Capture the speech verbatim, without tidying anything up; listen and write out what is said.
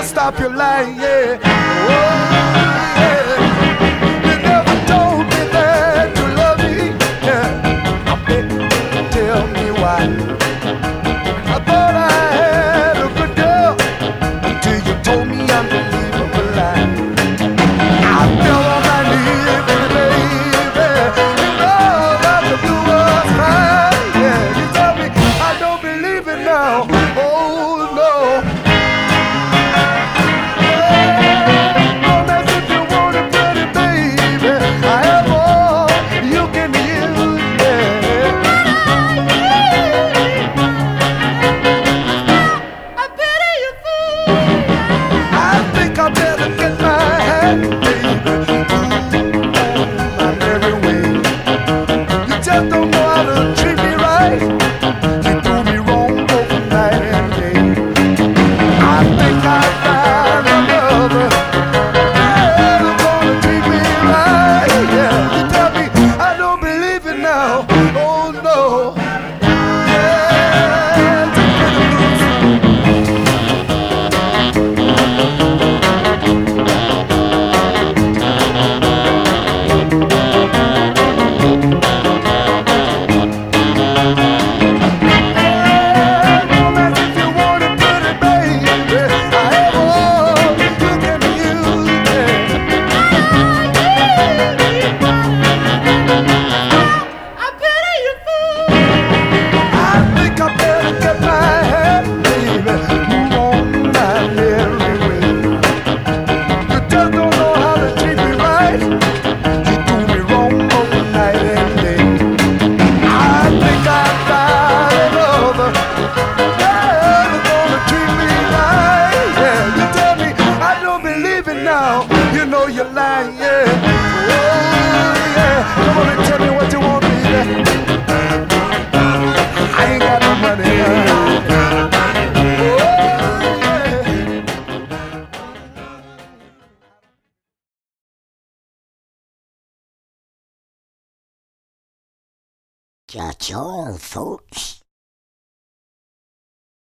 stop your lying, yeah. Oh, yeah. You never told me that you love me, yeah. I bet you tell me why. I thought I had a good girl until you told me unbelievable lie. I fell on my knees, baby. You know that the blue was high, yeah. You tell me I don't believe it now. Oh no. Now, you know you're lying, yeah. Oh, yeah. Come on and tell me what you want, baby. I ain't got no money, yeah. That's all, folks.